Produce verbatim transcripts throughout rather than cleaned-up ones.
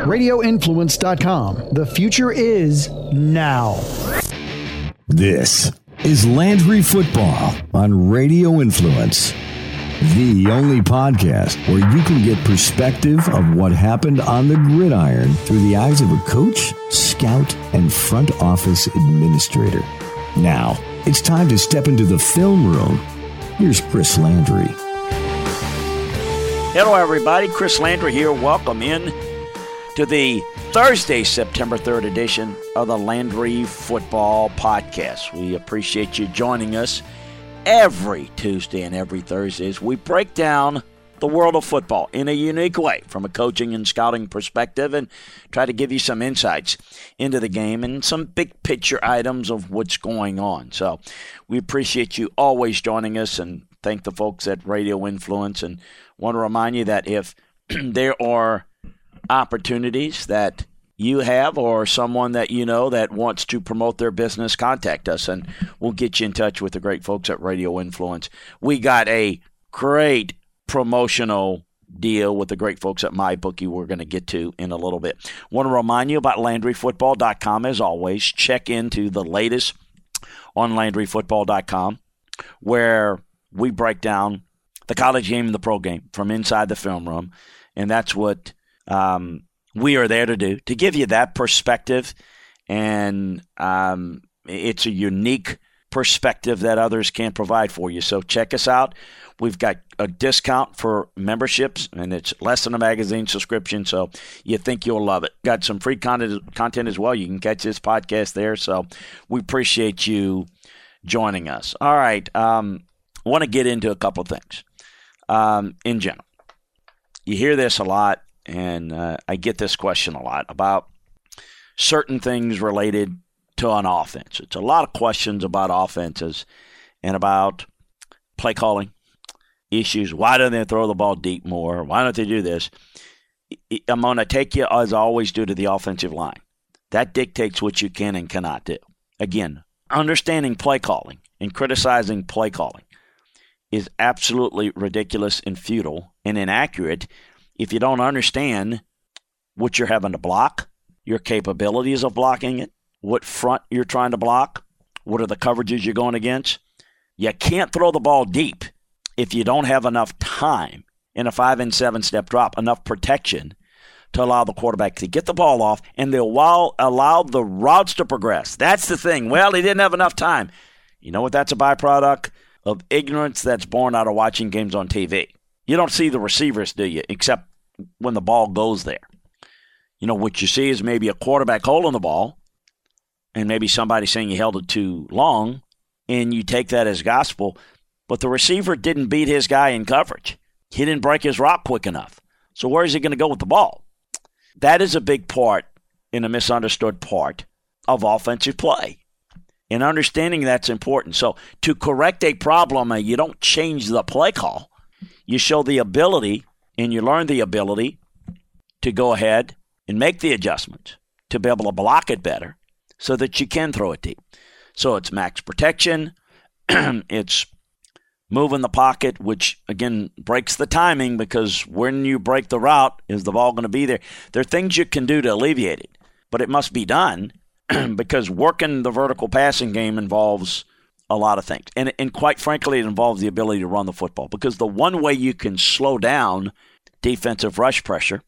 radio influence dot com. The future is now. This is Landry Football on Radio Influence, the only podcast where you can get perspective of what happened on the gridiron through the eyes of a coach, scout, and front office administrator. Now, it's time to step into the film room. Here's Chris Landry. Hello, everybody. Chris Landry here. Welcome in to the Thursday, September third edition of the Landry Football Podcast. We appreciate you joining us every Tuesday and every Thursday as we break down the world of football in a unique way from a coaching and scouting perspective and try to give you some insights into the game and some big picture items of what's going on. So we appreciate you always joining us and thank the folks at Radio Influence, and want to remind you that if there are opportunities that you have or someone that you know that wants to promote their business, contact us and we'll get you in touch with the great folks at Radio Influence. We got a great promotional deal with the great folks at MyBookie we're going to get to in a little bit. Want to remind you about Landry Football dot com as always. Check into the latest on Landry Football dot com where we break down the college game and the pro game from inside the film room, and that's what um, we are there to do, to give you that perspective, and um, it's a unique perspective that others can't provide for you. So check us out. We've got a discount for memberships, and it's less than a magazine subscription, so you think you'll love it. Got some free content, content as well. You can catch this podcast there, so we appreciate you joining us. All right, um, I want to get into a couple of things. Um, in general, you hear this a lot, and uh, I get this question a lot about certain things related to an offense. It's a lot of questions about offenses and about play calling issues. Why don't they throw the ball deep more? Why don't they do this? I'm going to take you, as I always do, to the offensive line. That dictates what you can and cannot do. Again, understanding play calling and criticizing play calling is absolutely ridiculous and futile and inaccurate if you don't understand what you're having to block, your capabilities of blocking it, what front you're trying to block, what are the coverages you're going against. You can't throw the ball deep if you don't have enough time in a five and seven step drop, enough protection to allow the quarterback to get the ball off and they'll allow, allow the routes to progress. That's the thing. Well, he didn't have enough time. You know what that's a byproduct of? Ignorance that's born out of watching games on T V. You don't see the receivers, do you, except when the ball goes there. You know, what you see is maybe a quarterback holding the ball and maybe somebody saying he held it too long, and you take that as gospel, but the receiver didn't beat his guy in coverage. He didn't break his rock quick enough. So where is he going to go with the ball? That is a big part and a misunderstood part of offensive play. And understanding that's important. So to correct a problem, you don't change the play call. You show the ability and you learn the ability to go ahead and make the adjustments to be able to block it better so that you can throw it deep. So it's max protection. It's moving the pocket, which, again, breaks the timing because when you break the route, is the ball going to be there? There are things you can do to alleviate it, but it must be done. Because working the vertical passing game involves a lot of things. And, and quite frankly, it involves the ability to run the football. Because the one way you can slow down defensive rush pressure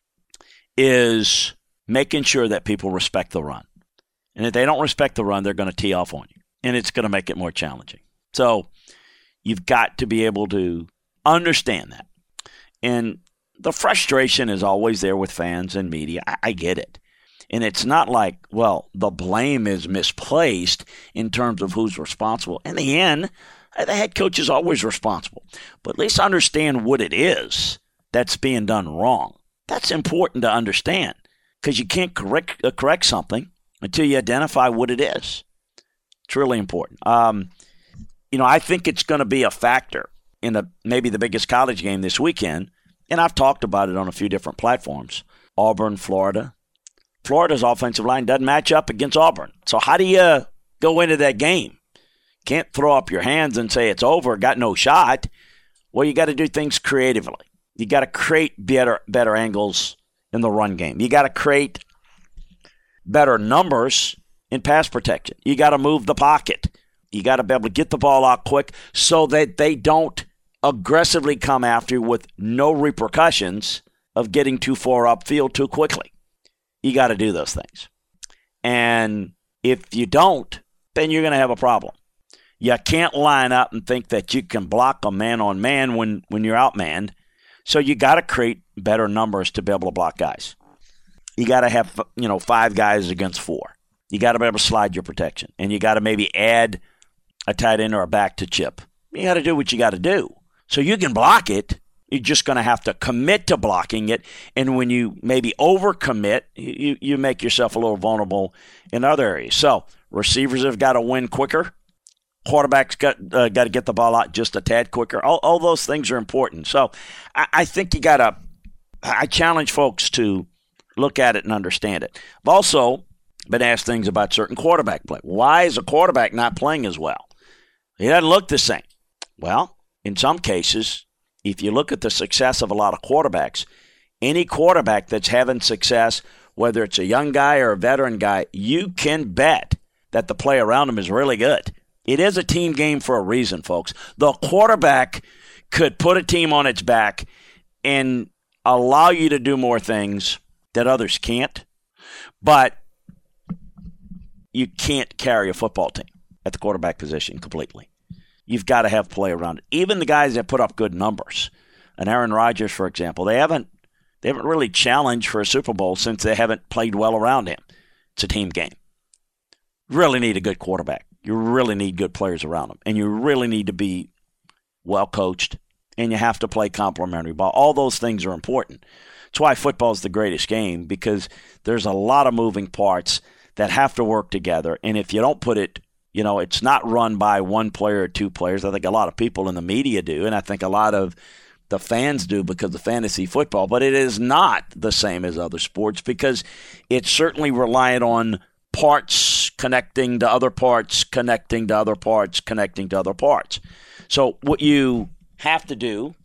is making sure that people respect the run. And if they don't respect the run, they're going to tee off on you. And it's going to make it more challenging. So you've got to be able to understand that. And the frustration is always there with fans and media. I, I get it. And it's not like, well, the blame is misplaced in terms of who's responsible. In the end, the head coach is always responsible. But at least understand what it is that's being done wrong. That's important to understand because you can't correct uh, correct something until you identify what it is. It's really important. Um, you know, I think it's going to be a factor in a, maybe the biggest college game this weekend, and I've talked about it on a few different platforms. Auburn, Florida. Florida's offensive line doesn't match up against Auburn. So how do you go into that game? Can't throw up your hands and say it's over, got no shot. Well, you got to do things creatively. You got to create better better angles in the run game. You got to create better numbers in pass protection. You got to move the pocket. You got to be able to get the ball out quick so that they don't aggressively come after you with no repercussions of getting too far upfield too quickly. You got to do those things. And if you don't, then you're going to have a problem. You can't line up and think that you can block a man-on-man when, when you're outmanned. So you got to create better numbers to be able to block guys. You got to have, you know, five guys against four. You got to be able to slide your protection. And you got to maybe add a tight end or a back to chip. You got to do what you got to do. So you can block it. You're just going to have to commit to blocking it. And when you maybe overcommit, you, you make yourself a little vulnerable in other areas. So receivers have got to win quicker. Quarterbacks got uh, got to get the ball out just a tad quicker. All, all those things are important. So I, I think you got to – I challenge folks to look at it and understand it. I've also been asked things about certain quarterback play. Why is a quarterback not playing as well? He doesn't look the same. Well, in some cases, if you look at the success of a lot of quarterbacks, any quarterback that's having success, whether it's a young guy or a veteran guy, you can bet that the play around him is really good. It is a team game for a reason, folks. The quarterback could put a team on its back and allow you to do more things that others can't, but you can't carry a football team at the quarterback position completely. You've got to have play around it. Even the guys that put up good numbers, and Aaron Rodgers, for example, they haven't they haven't really challenged for a Super Bowl since they haven't played well around him. It's a team game. Really need a good quarterback. You really need good players around them. And you really need to be well coached. And you have to play complementary ball. All those things are important. That's why football is the greatest game, because there's a lot of moving parts that have to work together. And if you don't put it, you know, it's not run by one player or two players. I think a lot of people in the media do, and I think a lot of the fans do because of fantasy football. But it is not the same as other sports, because it's certainly reliant on parts connecting to other parts, connecting to other parts, connecting to other parts. So what you have to do,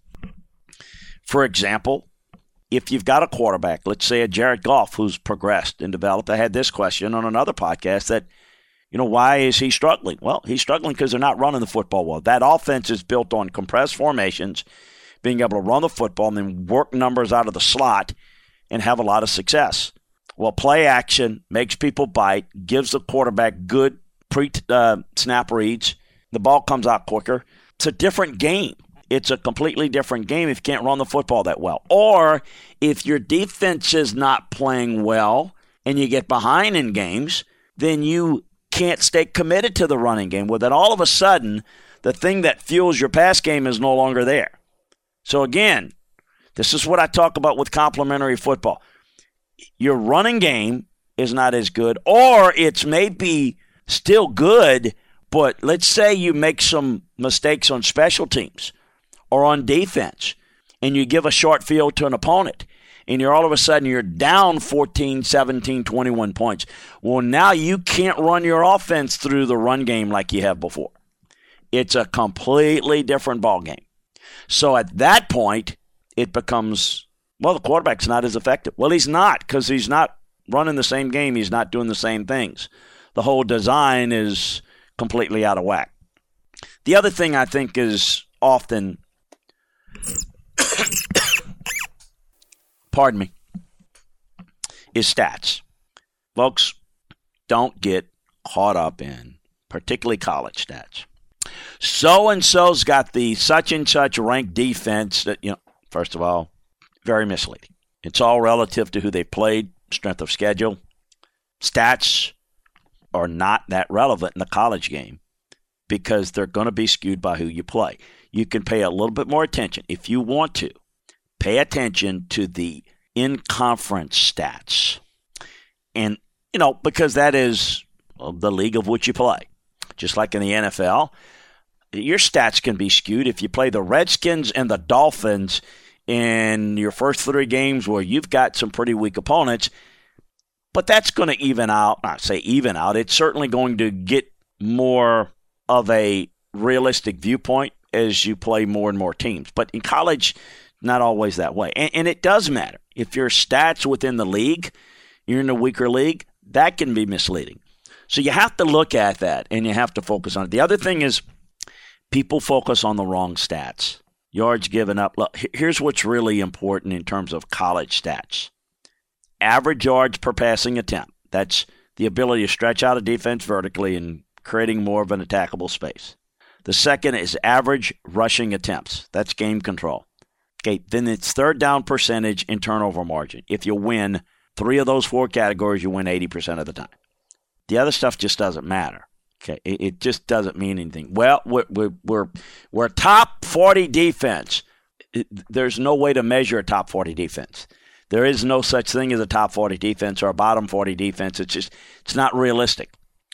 for example, if you've got a quarterback, let's say a Jared Goff who's progressed and developed. I had this question on another podcast that, you know, why is he struggling? Well, he's struggling because they're not running the football well. That offense is built on compressed formations, being able to run the football and then work numbers out of the slot and have a lot of success. Well, play action makes people bite, gives the quarterback good pre-snap uh, reads. The ball comes out quicker. It's a different game. It's a completely different game if you can't run the football that well. Or if your defense is not playing well and you get behind in games, then you can't stay committed to the running game. Well, then all of a sudden, the thing that fuels your pass game is no longer there. So again, this is what I talk about with complementary football. Your running game is not as good, or it's maybe still good, but let's say you make some mistakes on special teams or on defense, and you give a short field to an opponent, and you're all of a sudden you're down fourteen, seventeen, twenty-one points. Well, now you can't run your offense through the run game like you have before. It's a completely different ball game. So at that point, it becomes, well, the quarterback's not as effective. Well, he's not, because he's not running the same game. He's not doing the same things. The whole design is completely out of whack. The other thing I think is often, pardon me, is stats. Folks, don't get caught up in particularly college stats. So-and-so's got the such-and-such ranked defense that, you know, first of all, very misleading. It's all relative to who they played, strength of schedule. Stats are not that relevant in the college game because they're going to be skewed by who you play. You can pay a little bit more attention. If you want to, pay attention to the in-conference stats. And, you know, because that is the league of which you play. Just like in the N F L, your stats can be skewed if you play the Redskins and the Dolphins in your first three games where you've got some pretty weak opponents. But that's going to even out. Not say even out. It's certainly going to get more of a realistic viewpoint as you play more and more teams. But in college, Not always that way. And, and it does matter. If your stats within the league, you're in a weaker league, that can be misleading. So you have to look at that, and you have to focus on it. The other thing is people focus on the wrong stats. Yards given up. Look, here's what's really important in terms of college stats. Average yards per passing attempt. That's the ability to stretch out a defense vertically and creating more of an attackable space. The second is average rushing attempts. That's game control. Okay, then it's third down percentage and turnover margin. If you win three of those four categories, you win eighty percent of the time. The other stuff just doesn't matter. Okay, it, it just doesn't mean anything. Well, we're we're we're, we're top forty defense. It, there's no way to measure a top forty defense. There is no such thing as a top forty defense or a bottom forty defense. It's just it's not realistic.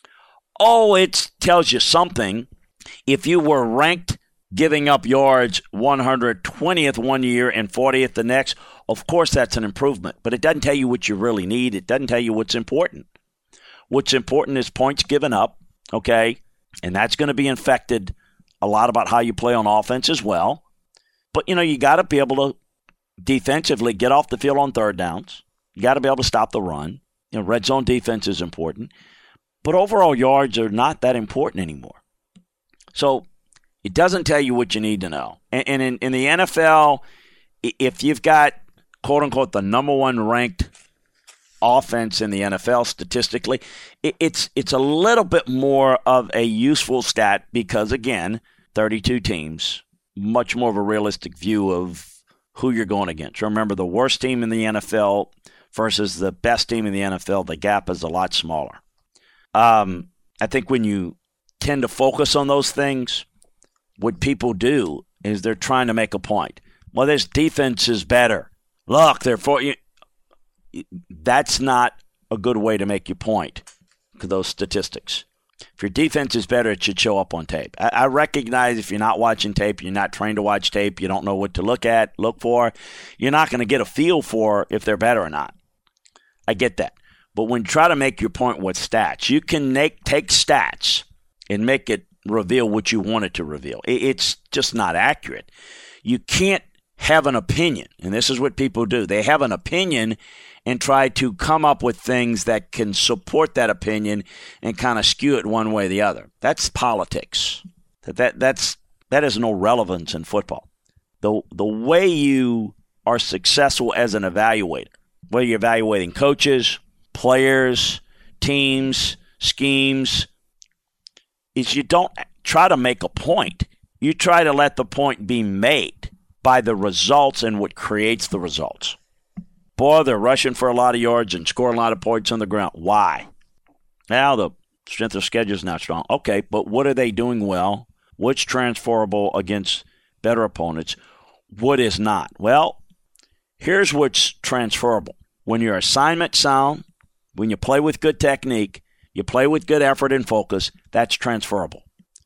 Oh, it tells you something. If you were ranked giving up yards one hundred twentieth one year and fortieth the next, of course that's an improvement. But it doesn't tell you what you really need. It doesn't tell you what's important. What's important is points given up, okay? And that's going to be infected a lot about how you play on offense as well. But, you know, you got to be able to defensively get off the field on third downs. You got to be able to stop the run. You know, red zone defense is important. But overall yards are not that important anymore. So it doesn't tell you what you need to know. And, and in, in the N F L, if you've got, quote-unquote, the number one ranked offense in the N F L statistically, it, it's it's a little bit more of a useful stat because, again, thirty-two teams, much more of a realistic view of who you're going against. Remember, the worst team in the N F L versus the best team in the N F L, the gap is a lot smaller. Um, I think when you tend to focus on those things, what people do is they're trying to make a point. Well, this defense is better. Look, they're for you. That's not a good way to make your point to those statistics. If your defense is better, it should show up on tape. I, I recognize if you're not watching tape, you're not trained to watch tape, you don't know what to look at, look for, you're not going to get a feel for if they're better or not. I get that. But when you try to make your point with stats, you can make, take stats and make it reveal what you want it to reveal. It, it's just not accurate. You can't have an opinion, and this is what people do. They have an opinion and try to come up with things that can support that opinion and kind of skew it one way or the other. That's politics. That, that that's that has no relevance in football. The the way you are successful as an evaluator, whether you're evaluating coaches, players, teams, schemes, is you don't try to make a point. You try to let the point be made by the results and what creates the results. Boy, they're rushing for a lot of yards and scoring a lot of points on the ground. Why? Now the strength of schedule is not strong. Okay, but what are they doing well? What's transferable against better opponents? What is not? Well, here's what's transferable. When your assignment sound, when you play with good technique, you play with good effort and focus, that's transferable.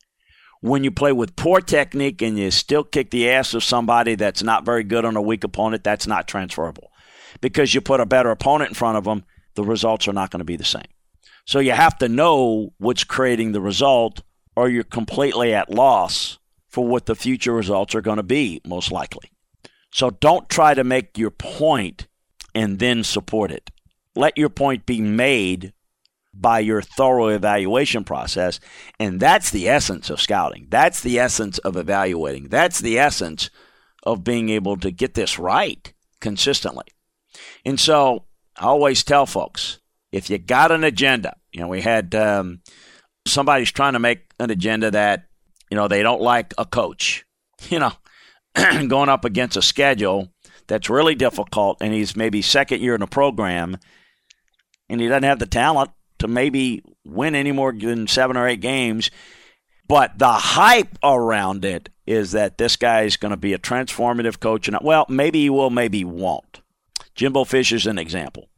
When you play with poor technique and you still kick the ass of somebody that's not very good on a weak opponent, that's not transferable. Because you put a better opponent in front of them, the results are not going to be the same. So you have to know what's creating the result, or you're completely at loss for what the future results are going to be, most likely. So don't try to make your point and then support it. Let your point be made by your thorough evaluation process, and that's the essence of scouting. That's the essence of evaluating. That's the essence of being able to get this right consistently. And so I always tell folks, if you got an agenda, you know, we had um, somebody's trying to make an agenda that, you know, they don't like a coach, you know, going up against a schedule that's really difficult, and he's maybe second year in the program, and he doesn't have the talent to maybe win any more than seven or eight games. But the hype around it is that this guy is going to be a transformative coach. And well, maybe he will, maybe he won't. Jimbo Fisher's an example.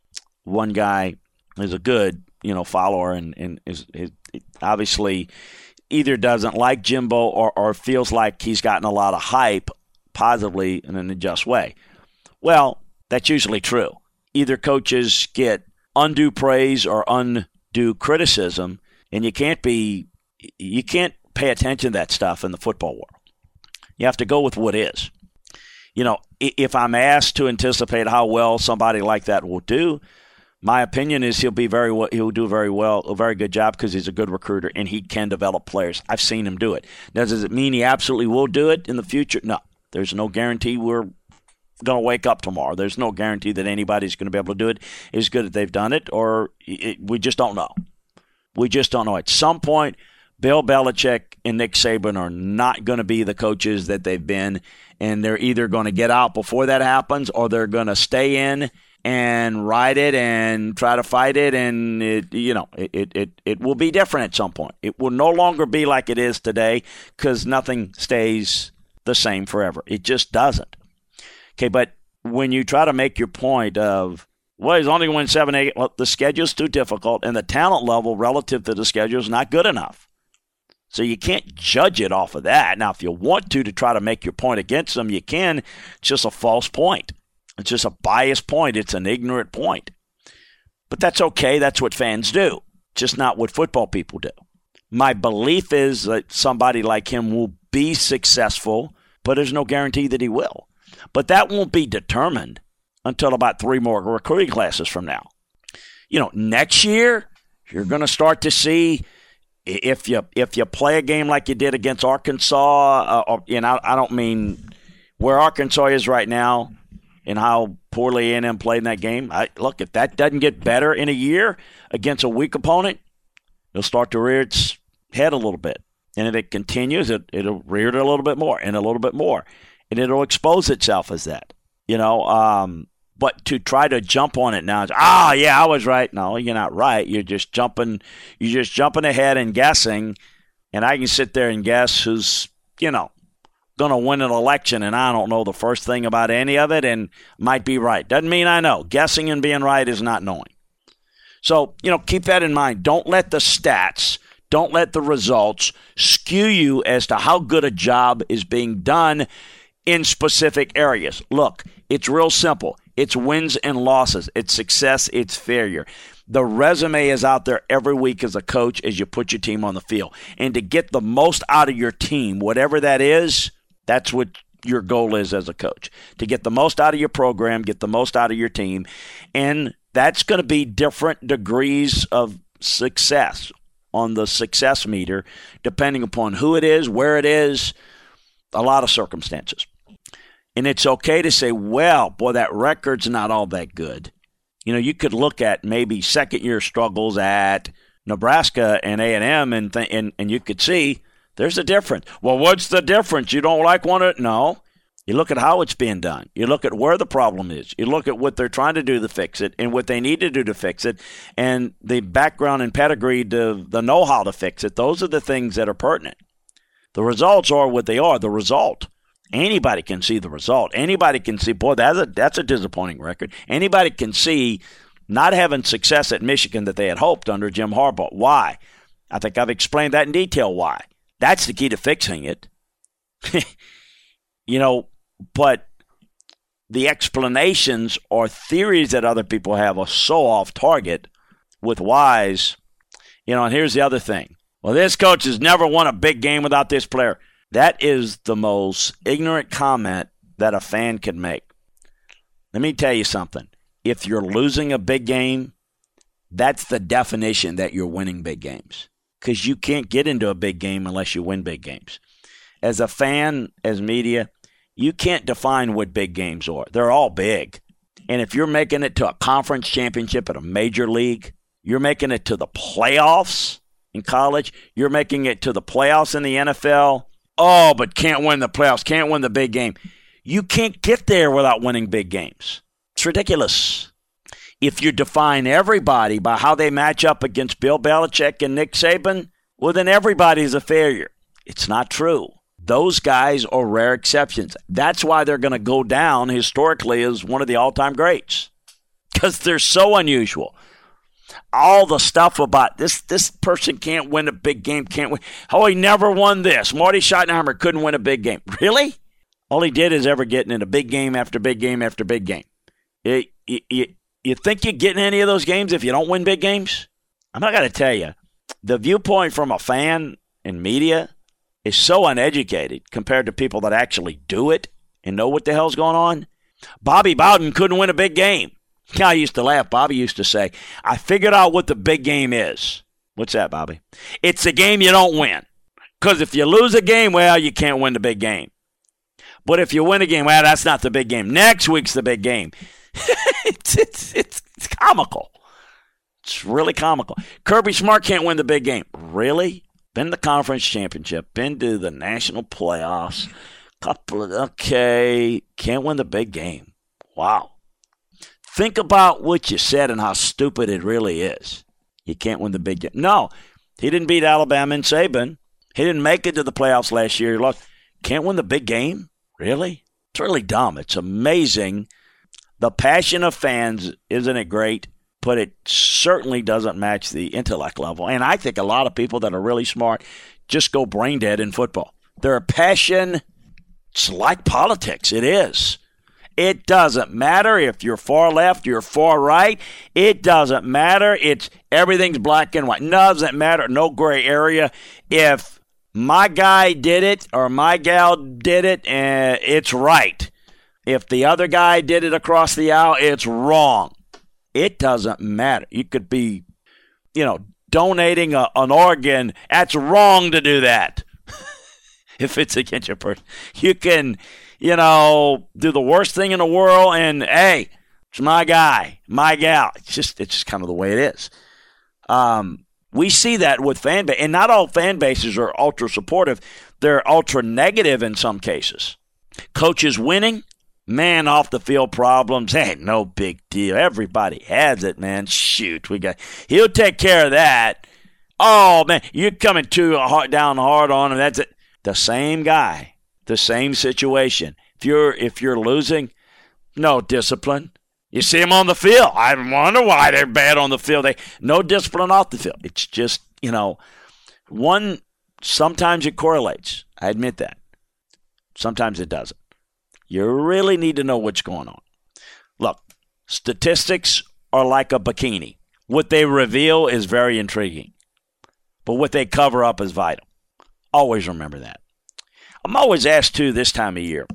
One guy is a good, you know, follower and, and is, is obviously either doesn't like Jimbo or, or feels like he's gotten a lot of hype positively in an unjust way. Well, that's usually true. Either coaches get undue praise or undue criticism, and you can't be you can't pay attention to that stuff in the football world. You have to go with what is. you know, if I'm asked to anticipate how well somebody like that will do, my opinion is he'll be very well, he'll do very well, a very good job because he's a good recruiter and he can develop players. I've seen him do it. Now, does it mean he absolutely will do it in the future? No. There's no guarantee we're going to wake up tomorrow. There's no guarantee that anybody's going to be able to do it as good as they've done it, or it, we just don't know. We just don't know. At some point, Bill Belichick and Nick Saban are not going to be the coaches that they've been, and they're either going to get out before that happens or they're going to stay in and ride it and try to fight it, and it, you know, it, it, it will be different at some point. It will no longer be like it is today because nothing stays the same forever. It just doesn't. Okay, but when you try to make your point of, well, he's only going to win seven, eight, well, the schedule's too difficult, and the talent level relative to the schedule is not good enough. So you can't judge it off of that. Now, if you want to, to try to make your point against them, you can. It's just a false point. It's just a biased point. It's an ignorant point. But that's okay. That's what fans do. Just not what football people do. My belief is that somebody like him will be successful, but there's no guarantee that he will. But that won't be determined until about three more recruiting classes from now. You know, next year, you're going to start to see if you if you play a game like you did against Arkansas, uh, or, you know, I don't mean where Arkansas is right now and how poorly A and M played in that game. I, look, if that doesn't get better in a year against a weak opponent, it'll start to rear its head a little bit. And if it continues, it, it'll rear it a little bit more and a little bit more. And it'll expose itself as that, you know. Um, but to try to jump on it now, ah, oh, yeah, I was right. No, you're not right. You're just jumping. You're just jumping ahead and guessing. And I can sit there and guess who's, you know, going to win an election, and I don't know the first thing about any of it, and might be right. Doesn't mean I know. Guessing and being right is not knowing. So, you know, keep that in mind. Don't let the stats, don't let the results skew you as to how good a job is being done in specific areas. Look, it's real simple. It's wins and losses. It's success. It's failure. The resume is out there every week as a coach as you put your team on the field. And to get the most out of your team, whatever that is, that's what your goal is as a coach. To get the most out of your program, get the most out of your team. And that's going to be different degrees of success on the success meter, depending upon who it is, where it is, a lot of circumstances. And it's okay to say, well, boy, that record's not all that good. You know, you could look at maybe second-year struggles at Nebraska and A and M, and, th- and and you could see there's a difference. Well, what's the difference? You don't like one of it? No. You look at how it's being done. You look at where the problem is. You look at what they're trying to do to fix it and what they need to do to fix it and the background and pedigree to the know-how to fix it. Those are the things that are pertinent. The results are what they are, the result. Anybody can see the result. Anybody can see, boy, that's a, that's a disappointing record. Anybody can see not having success at Michigan that they had hoped under Jim Harbaugh. Why? I think I've explained that in detail why. That's the key to fixing it. You know, but the explanations or theories that other people have are so off target with whys. You know, and here's the other thing. Well, this coach has never won a big game without this player. That is the most ignorant comment that a fan can make. Let me tell you something. If you're losing a big game, that's the definition that you're winning big games. Because you can't get into a big game unless you win big games. As a fan, as media, you can't define what big games are. They're all big. And if you're making it to a conference championship at a major league, you're making it to the playoffs in college, you're making it to the playoffs in the N F L, oh, but can't win the playoffs, can't win the big game. You can't get there without winning big games. It's ridiculous. If you define everybody by how they match up against Bill Belichick and Nick Saban, well, then everybody's a failure. It's not true. Those guys are rare exceptions. That's why they're going to go down historically as one of the all-time greats, because they're so unusual. All the stuff about this this person can't win a big game, can't win. Oh, he never won this. Marty Schottenheimer couldn't win a big game. Really? All he did is ever getting in a big game after big game after big game. It, it, it, you think you get in any of those games if you don't win big games? I'm not going to tell you. The viewpoint from a fan and media is so uneducated compared to people that actually do it and know what the hell's going on? Bobby Bowden couldn't win a big game. I used to laugh. Bobby used to say, I figured out what the big game is. What's that, Bobby? It's a game you don't win. Because if you lose a game, well, you can't win the big game. But if you win a game, well, that's not the big game. Next week's the big game. it's, it's, it's, it's comical. It's really comical. Kirby Smart can't win the big game. Really? Been to the conference championship. Been to the national playoffs. Couple of, okay. Can't win the big game. Wow. Think about what you said and how stupid it really is. You can't win the big game. No, he didn't beat Alabama and Saban. He didn't make it to the playoffs last year. He lost. Can't win the big game? Really? It's really dumb. It's amazing. The passion of fans, isn't it great? But it certainly doesn't match the intellect level. And I think a lot of people that are really smart just go brain dead in football. Their passion, it's like politics. It is. It doesn't matter if you're far left, you're far right. It doesn't matter. It's everything's black and white. Doesn't matter. No gray area. If my guy did it or my gal did it, uh, it's right. If the other guy did it across the aisle, it's wrong. It doesn't matter. You could be, you know, donating a, an organ. That's wrong to do that. If it's against your person, you can, you know, do the worst thing in the world, and hey, it's my guy, my gal. It's just, it's just kind of the way it is. Um, we see that with fan base, and not all fan bases are ultra supportive. They're ultra negative in some cases. Coaches winning, man, off the field problems, hey, no big deal. Everybody has it, man. Shoot, we got. He'll take care of that. Oh man, you're coming too hard, down hard on him. That's it. The same guy. The same situation. If you're if you're losing, no discipline. You see them on the field. I wonder why they're bad on the field. They no discipline off the field. It's just, you know, one, sometimes it correlates. I admit that. Sometimes it doesn't. You really need to know what's going on. Look, statistics are like a bikini. What they reveal is very intriguing. But what they cover up is vital. Always remember that. I'm always asked, too, this time of year,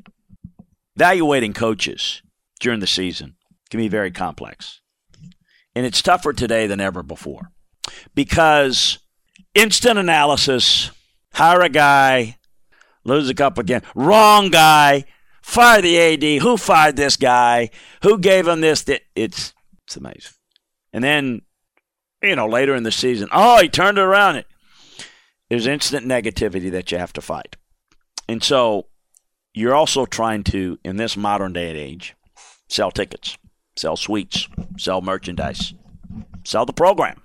evaluating coaches during the season can be very complex. And it's tougher today than ever before. Because instant analysis, hire a guy, lose a couple again, wrong guy, fire the A D, who fired this guy, who gave him this, it's, it's amazing. And then, you know, later in the season, oh, he turned it around. There's instant negativity that you have to fight. And so you're also trying to, in this modern day and age, sell tickets, sell suites, sell merchandise, sell the program.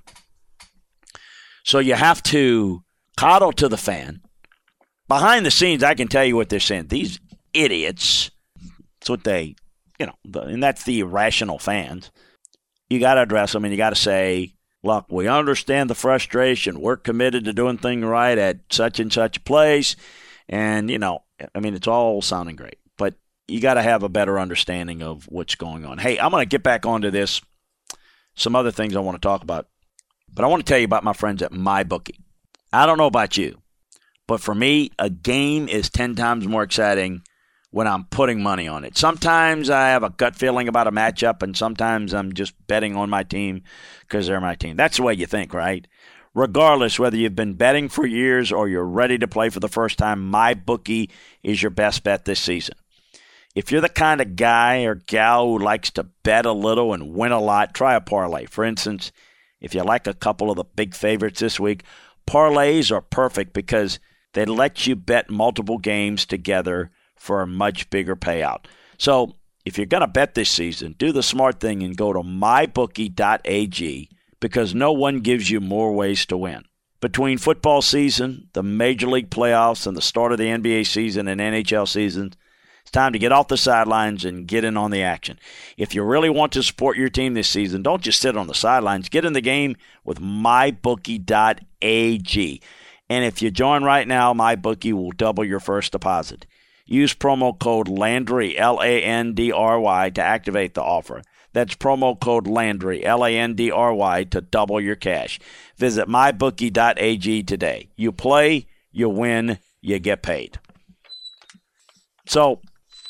So you have to coddle to the fan. Behind the scenes, I can tell you what they're saying. These idiots, that's what they, you know, and that's the irrational fans. You got to address them and you got to say, look, we understand the frustration. We're committed to doing things right at such and such a place. And, you know, I mean, it's all sounding great. But you got to have a better understanding of what's going on. Hey, I'm going to get back onto this. Some other things I want to talk about. But I want to tell you about my friends at MyBookie. I don't know about you, but for me, a game is ten times more exciting when I'm putting money on it. Sometimes I have a gut feeling about a matchup, and sometimes I'm just betting on my team because they're my team. That's the way you think, right? Regardless, whether you've been betting for years or you're ready to play for the first time, MyBookie is your best bet this season. If you're the kind of guy or gal who likes to bet a little and win a lot, try a parlay. For instance, if you like a couple of the big favorites this week, parlays are perfect because they let you bet multiple games together for a much bigger payout. So if you're going to bet this season, do the smart thing and go to my bookie dot a g because no one gives you more ways to win. Between football season, the Major League playoffs, and the start of the N B A season and N H L season, it's time to get off the sidelines and get in on the action. If you really want to support your team this season, don't just sit on the sidelines. Get in the game with my bookie dot a g. And if you join right now, MyBookie will double your first deposit. Use promo code Landry, L A N D R Y, to activate the offer. That's promo code Landry, L A N D R Y, to double your cash. Visit my bookie dot a g today. You play, you win, you get paid. So,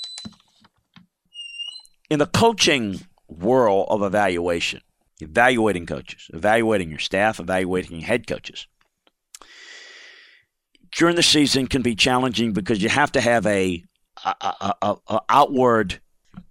in the coaching world of evaluation, evaluating coaches, evaluating your staff, evaluating head coaches, during the season can be challenging because you have to have a, a, a, a, a outward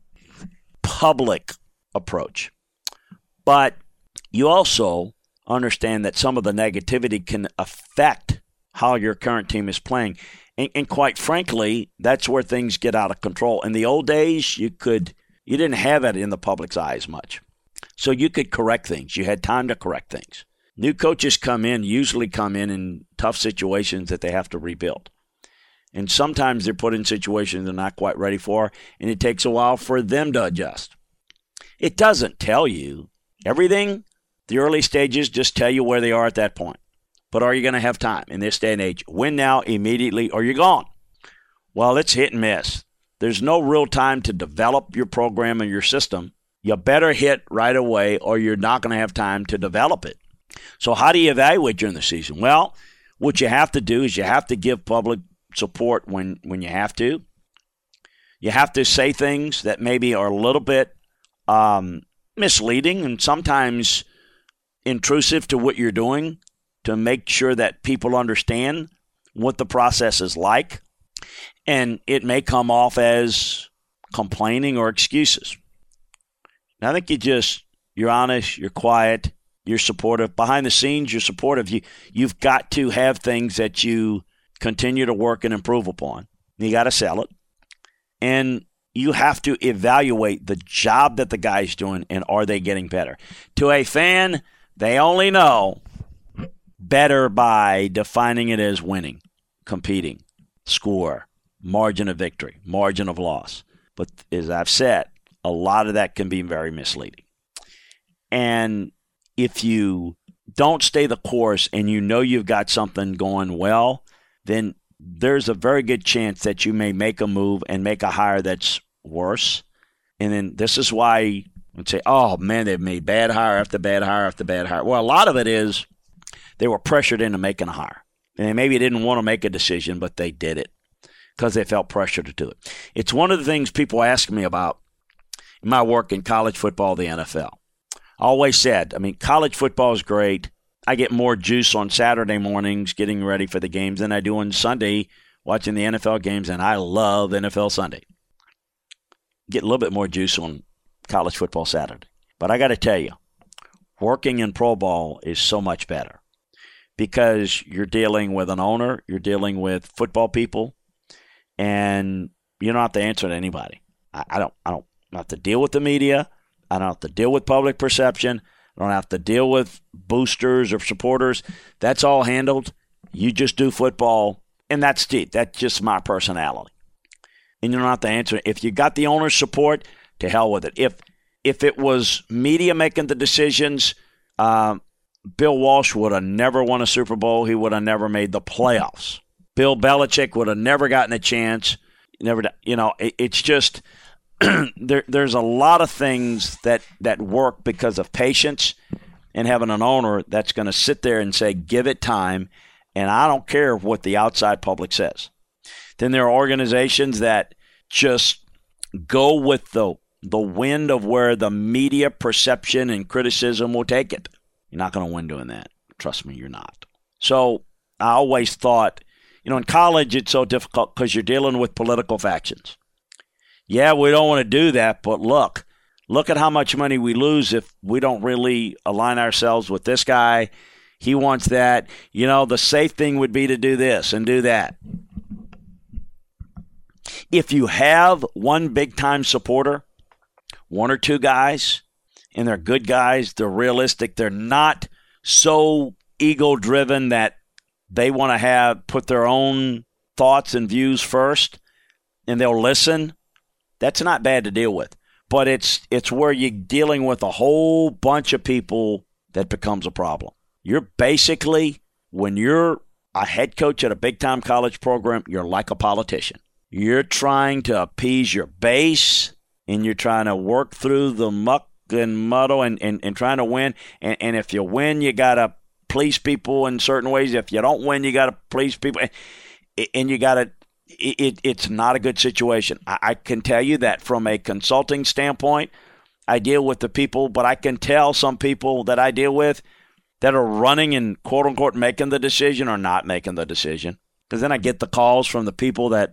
public approach. But you also understand that some of the negativity can affect how your current team is playing. And, and quite frankly, that's where things get out of control. In the old days, you could you didn't have it in the public's eyes much. So you could correct things. You had time to correct things. New coaches come in, usually come in in tough situations that they have to rebuild. And sometimes they're put in situations they're not quite ready for, and it takes a while for them to adjust. It doesn't tell you everything. The early stages just tell you where they are at that point. But are you going to have time in this day and age? Win now, immediately, or you're gone. Well, it's hit and miss. There's no real time to develop your program and your system. You better hit right away or you're not going to have time to develop it. So how do you evaluate during the season? Well, what you have to do is you have to give public support when, when you have to. You have to say things that maybe are a little bit um, misleading and sometimes intrusive to what you're doing to make sure that people understand what the process is like. And it may come off as complaining or excuses. And I think you just, you're honest, you're quiet, you're supportive. Behind the scenes, you're supportive. You, you've got to have things that you continue to work and improve upon. You got to sell it. And you have to evaluate the job that the guy's doing and are they getting better. To a fan, they only know better by defining it as winning, competing, score, margin of victory, margin of loss. But as I've said, a lot of that can be very misleading. And if you don't stay the course and you know you've got something going well, then there's a very good chance that you may make a move and make a hire that's worse. And then this is why you would say, oh, man, they've made bad hire after bad hire after bad hire. Well, a lot of it is they were pressured into making a hire. And they maybe didn't want to make a decision, but they did it because they felt pressure to do it. It's one of the things people ask me about in my work in college football, the N F L. I always said, I mean, college football is great. I get more juice on Saturday mornings getting ready for the games than I do on Sunday watching the N F L games, and I love N F L Sunday. Get a little bit more juice on college football Saturday. But I got to tell you, working in pro ball is so much better because you're dealing with an owner, you're dealing with football people, and you don't have to answer to anybody. I, I don't I don't have to deal with the media. I don't have to deal with public perception. I don't have to deal with boosters or supporters. That's all handled. You just do football, and that's it. That's just my personality. And you don't have to answer. If you got the owner's support, to hell with it. If if it was media making the decisions, um, Bill Walsh would have never won a Super Bowl. He would have never made the playoffs. Bill Belichick would have never gotten a chance. Never, you know, it, it's just there. There's a lot of things that that work because of patience and having an owner that's going to sit there and say, "Give it time," and I don't care what the outside public says. Then there are organizations that just go with the the wind of where the media perception and criticism will take it. You're not going to win doing that. Trust me, you're not. So I always thought, you know, in college it's so difficult because you're dealing with political factions. Yeah, we don't want to do that, but look, look at how much money we lose if we don't really align ourselves with this guy. He wants that. You know, the safe thing would be to do this and do that. If you have one big-time supporter, one or two guys, and they're good guys, they're realistic, they're not so ego-driven that they want to have put their own thoughts and views first, and they'll listen, that's not bad to deal with. But it's it's where you're dealing with a whole bunch of people that becomes a problem. You're basically, when you're a head coach at a big-time college program, you're like a politician. You're trying to appease your base, and you're trying to work through the muck and muddle and, and, and trying to win. And, and if you win, you got to please people in certain ways. If you don't win, you got to please people. And you got to it, it's not a good situation. I, I can tell you that from a consulting standpoint, I deal with the people, but I can tell some people that I deal with that are running and quote-unquote making the decision or not making the decision. Because then I get the calls from the people that,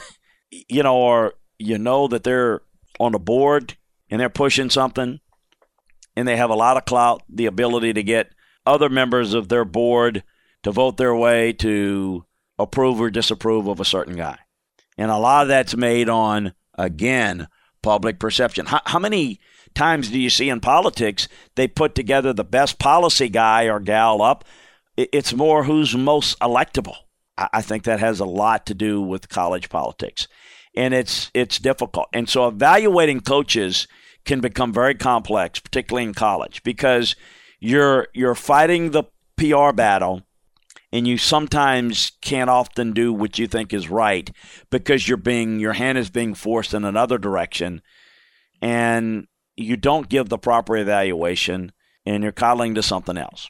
you know, or you know that they're on the board and they're pushing something and they have a lot of clout, the ability to get other members of their board to vote their way to approve or disapprove of a certain guy. And a lot of that's made on, again, public perception. How, how many times do you see in politics they put together the best policy guy or gal up? It's more who's most electable. I think that has a lot to do with college politics. And it's it's difficult. And so evaluating coaches can become very complex, particularly in college, because you're you're fighting the P R battle, and you sometimes can't often do what you think is right because you're being your hand is being forced in another direction, and you don't give the proper evaluation, and you're coddling to something else.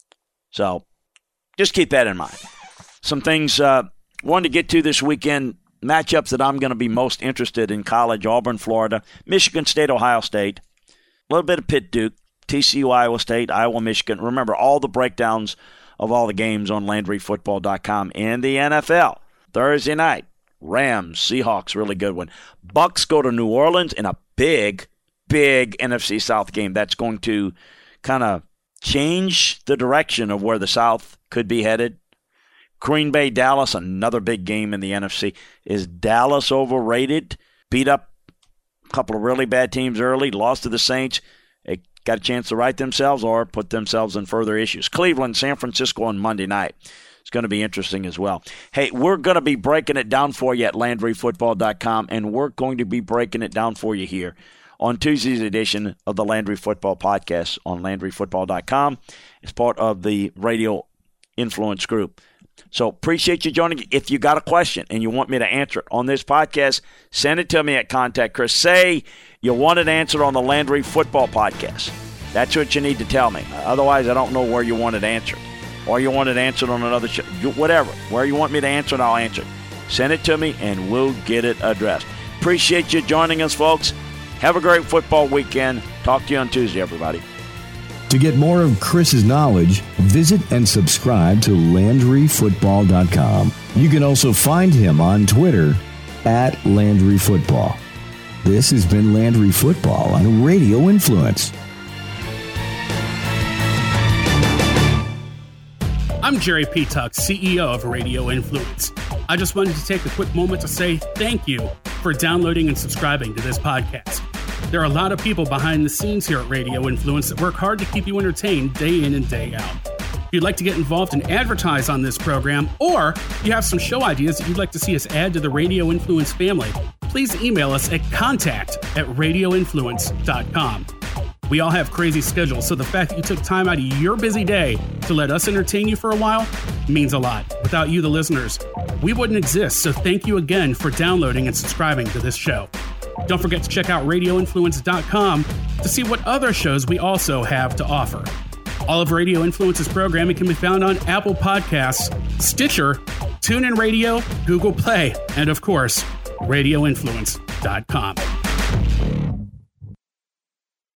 So just keep that in mind. Some things uh, wanted to get to this weekend, matchups that I'm going to be most interested in college: Auburn, Florida, Michigan State, Ohio State, a little bit of Pitt, Duke, T C U, Iowa State, Iowa, Michigan. Remember, all the breakdowns of all the games on Landry Football dot com. And the N F L, Thursday night, Rams, Seahawks, really good one. Bucks go to New Orleans in a big, big N F C South game. That's going to kind of change the direction of where the South could be headed. Green Bay, Dallas, another big game in the N F C. Is Dallas overrated? Beat up a couple of really bad teams early, lost to the Saints. They got a chance to right themselves or put themselves in further issues. Cleveland, San Francisco on Monday night. It's going to be interesting as well. Hey, we're going to be breaking it down for you at Landry Football dot com, and we're going to be breaking it down for you here on Tuesday's edition of the Landry Football Podcast on Landry Football dot com. It's part of the Radio Influence Group. So appreciate you joining. If you got a question and you want me to answer it on this podcast, send it to me at Contact Chris. Say you want it answered on the Landry Football Podcast. That's what you need to tell me. Otherwise, I don't know where you want it answered. Or you want it answered on another show. Whatever. Where you want me to answer it, I'll answer it. Send it to me, and we'll get it addressed. Appreciate you joining us, folks. Have a great football weekend. Talk to you on Tuesday, everybody. To get more of Chris's knowledge, visit and subscribe to Landry Football dot com. You can also find him on Twitter at Landry Football. This has been Landry Football on Radio Influence. I'm Jerry Petuck, C E O of Radio Influence. I just wanted to take a quick moment to say thank you for downloading and subscribing to this podcast. There are a lot of people behind the scenes here at Radio Influence that work hard to keep you entertained day in and day out. If you'd like to get involved and advertise on this program, or you have some show ideas that you'd like to see us add to the Radio Influence family, please email us at contact at radio influence dot com. We all have crazy schedules, so the fact that you took time out of your busy day to let us entertain you for a while means a lot. Without you, the listeners, we wouldn't exist, so thank you again for downloading and subscribing to this show. Don't forget to check out radio influence dot com to see what other shows we also have to offer. All of Radio Influence's programming can be found on Apple Podcasts, Stitcher, TuneIn Radio, Google Play, and of course, radio influence dot com.